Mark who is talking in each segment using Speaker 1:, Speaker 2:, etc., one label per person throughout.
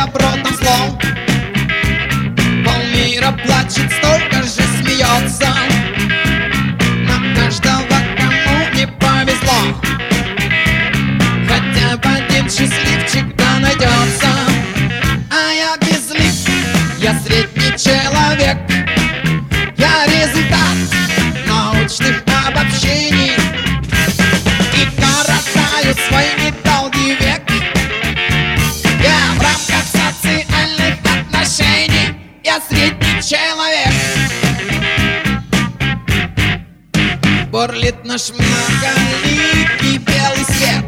Speaker 1: добротным злом. Полмира плачет, столько же смеется. На каждого, кому не повезло, хотя бы один счастливчик да найдется. А я безлик, я средний человек. Я результат научных обобщений и коротаю свой недолгий век. Я в рамках социальных отношений, я средний человек. Бурлит наш многоликий белый свет,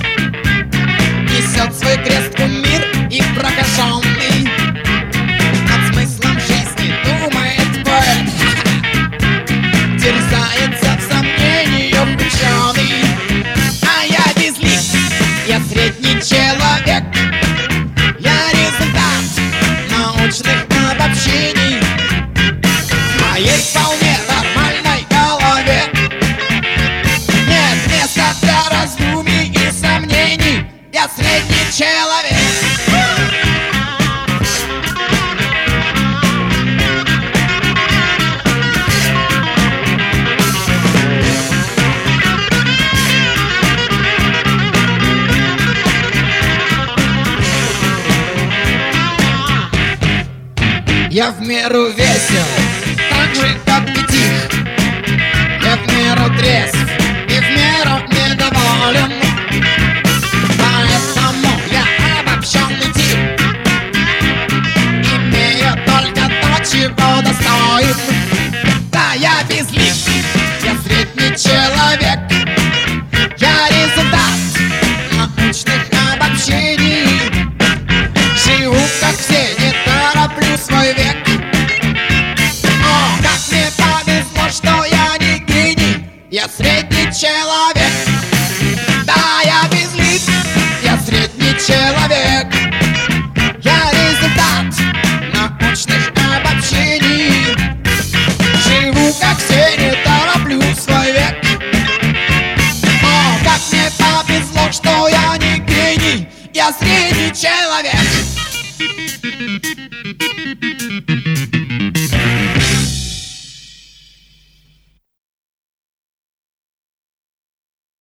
Speaker 1: несет свой крест кумир и прокаженный. Над смыслом жизни думает поэт, терзается в сомнениях ученый. А я безлик, я средний человек. Я результат научных обобщений в моей вполне нормальной голове. Нет места для раздумий и сомнений. Я средний человек. Я в меру весел, так же, как и тих. Я в меру трезв и в меру недоволен. Поэтому я обобщенный тип, имею только то, чего достоин. Да, я безлик, я средний человек. Я результат научных обобщений. Живу, как все, не тороплю свой век. О, как мне повезло, что я не гений. Я средний человек. Да, я безлик, я средний человек. Я результат научных обобщений. Живу, как все, не тороплю свой век. О, как мне повезло, что я не гений. Я средний человек.